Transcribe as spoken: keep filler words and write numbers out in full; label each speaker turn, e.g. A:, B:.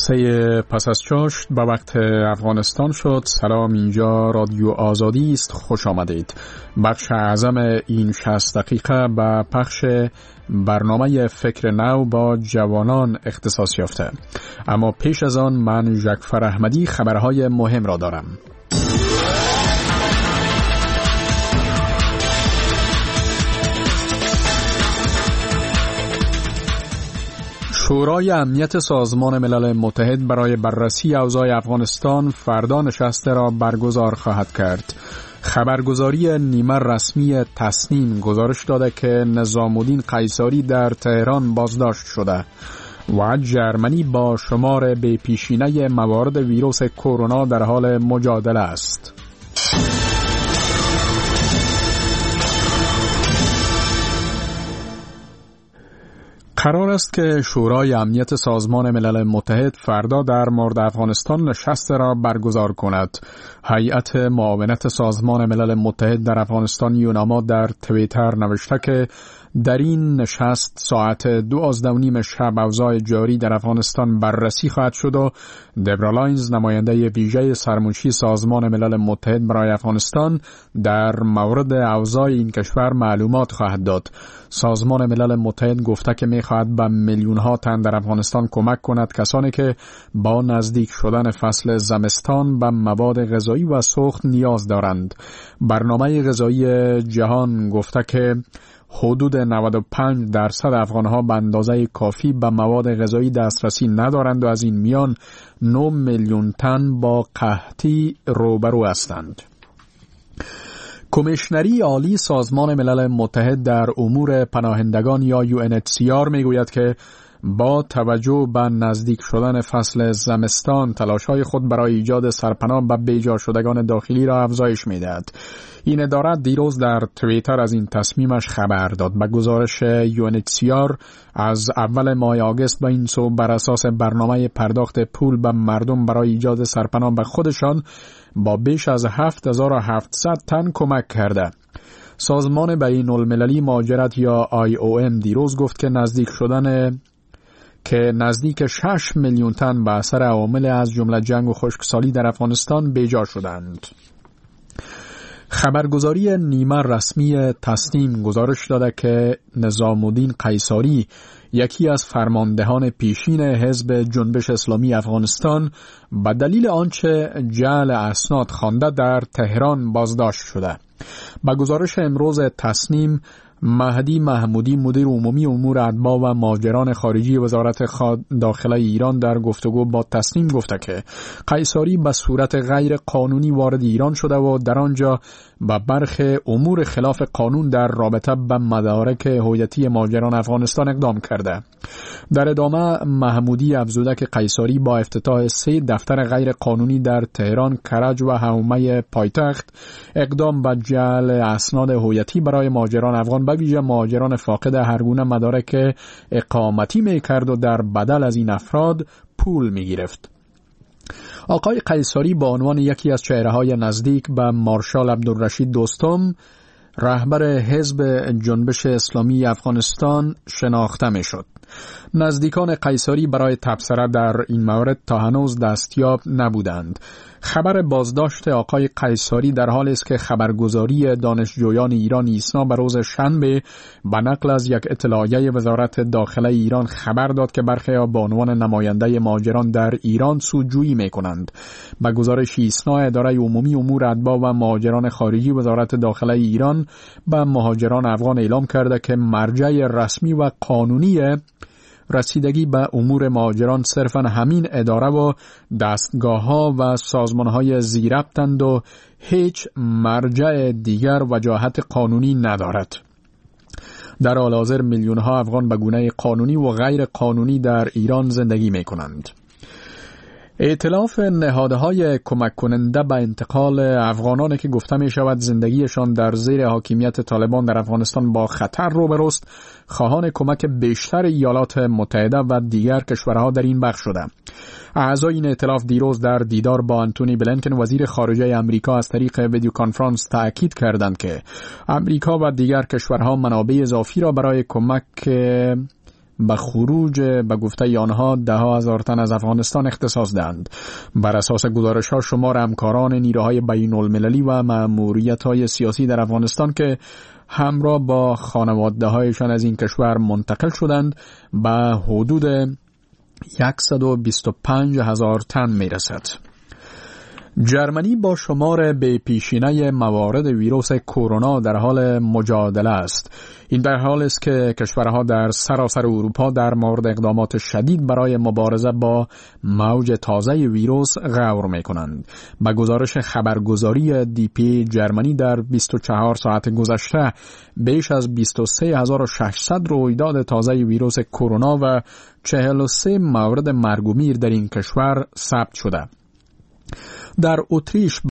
A: سه پس از چاشت به وقت افغانستان شد. سلام، اینجا رادیو آزادی است. خوش آمدید. بخش اعظم این شصت دقیقه به پخش برنامه فکر نو با جوانان اختصاص یافته. اما پیش از آن من ژکفر احمدی خبرهای مهم را دارم. شورای امنیت سازمان ملل متحد برای بررسی اوضاع افغانستان فردا نشست را برگزار خواهد کرد. خبرگزاری نیمه رسمی تصنیم گزارش داده که نظامالدین قیصاری در تهران بازداشت شده و جرمنی با شمار بی پیشینه موارد ویروس کرونا در حال مجادله است. قرار است که شورای امنیت سازمان ملل متحد فردا در مورد افغانستان نشست را برگزار کند. هیئت معاونت سازمان ملل متحد در افغانستان یوناما در توییتر نوشته که در این نشست ساعت دوازده و نیم شب اوضاع جاری در افغانستان بررسی خواهد شد و دبرا لاینز نماینده ویژه سرمنشی سازمان ملل متحد برای افغانستان در مورد اوضاع این کشور معلومات خواهد داد. سازمان ملل متحد گفته که می‌خواهد به میلیون‌ها تن در افغانستان کمک کند، کسانی که با نزدیک شدن فصل زمستان به مواد غذایی و سوخت نیاز دارند. برنامه غذایی جهان گفته که حدود نود و پنج درصد افغان‌ها به اندازه کافی به مواد غذایی دسترسی ندارند و از این میان نه میلیون تن با قحطی روبرو هستند. کمیشنری عالی سازمان ملل متحد در امور پناهندگان یا یو ان اچ سی آر میگوید که با توجه به نزدیک شدن فصل زمستان تلاش‌های خود برای ایجاد سرپناه به بیجا شدگان داخلی را افزایش می‌دهد. این اداره دیروز در توییتر از این تصمیمش خبر داد. به گزارش یو ان اچ سی آر از اول ماه آگوست به این سو بر اساس برنامه پرداخت پول به مردم برای ایجاد سرپناه به خودشان با بیش از هفت هزار و هفتصد تن کمک کرده. سازمان بین‌المللی مهاجرت یا آی او ام دیروز گفت که نزدیک شدن که نزدیک شش میلیون تن به اثر عوامل از جمله جنگ و خشکسالی در افغانستان بیجا شدند. خبرگزاری نیمه رسمی تصنیم گزارش داده که نظامالدین قیصاری، یکی از فرماندهان پیشین حزب جنبش اسلامی افغانستان، به دلیل آنچه جعل اسناد خوانده در تهران بازداشت شده. با گزارش امروز تصنیم، مهدی محمودی مدیر عمومی امور اتباع و مهاجران خارجی وزارت داخله ایران در گفتگو با تصنیم گفته که قیصاری به صورت غیر قانونی وارد ایران شده و در آنجا به برخی امور خلاف قانون در رابطه به مدارک هویتی مهاجران افغانستان اقدام کرده. در ادامه محمودی افزوده که قیصاری با افتتاح سه دفتر غیر قانونی در تهران، کرج و حومه پایتخت اقدام به جعل اسناد هویتی برای مهاجران افغان به ویژه مهاجران فاقد هر گونه مدارک اقامتی می‌کرد و در بدل از این افراد پول می‌گرفت. آقای قیصاری با عنوان یکی از چهره‌های نزدیک به مارشال عبدالرشید دوستم، رهبر حزب جنبش اسلامی افغانستان شناخته می‌شد. نزدیکان قیصاری برای تبصره در این مورد تا هنوز دستیاب نبودند. خبر بازداشت آقای قیصاری در حالی است که خبرگزاری دانشجویان ایران ایسنا به روز شنبه به نقل از یک اطلاعیه وزارت داخله ایران خبر داد که برخی با عنوان نماینده مهاجران در ایران سودجویی می‌کنند. به گزارش ایسنا، اداره عمومی امور اتباع و مهاجران خارجی وزارت داخله ایران به مهاجران افغان اعلام کرده که مرجع رسمی و قانونی رسیدگی به امور مهاجران صرفاً همین اداره و دستگاه‌ها و سازمان‌های زیربطند و هیچ مرجع دیگر وجاهت قانونی ندارد. در حال حاضر میلیون‌ها افغان به گونه قانونی و غیر قانونی در ایران زندگی می‌کنند. ائتلاف نهادهای کمک کننده به انتقال افغانانی که گفته می شود زندگیشان در زیر حاکمیت طالبان در افغانستان با خطر روبروست، خواهان کمک بیشتر ایالات متحده و دیگر کشورها در این بخش شده. اعضای این ائتلاف دیروز در دیدار با آنتونی بلینکن وزیر خارجه امریکا از طریق ویدیو کانفرانس تأکید کردند که امریکا و دیگر کشورها منابع اضافی را برای کمک به خروج به گفته آنها ده ها هزار تن از افغانستان اختصاص دهند. بر اساس گزارش ها شمار همکاران نیروهای بین المللی و مأموریت های سیاسی در افغانستان که همراه با خانواده هایشان از این کشور منتقل شدند به حدود صد و بیست و پنج هزار تن می رسد. جرمنی با شمار به پیشینه موارد ویروس کرونا در حال مجادله است. این در حال است که کشورها در سراسر اروپا در مورد اقدامات شدید برای مبارزه با موج تازه ویروس غور می‌کنند. به گزارش خبرگزاری دی پی جرمنی در بیست و چهار ساعت گذشته بیش از بیست و سه هزار و ششصد رویداد تازه ویروس کرونا و چهل و سه مورد مرگ و میر در این کشور ثبت شده. در اتریش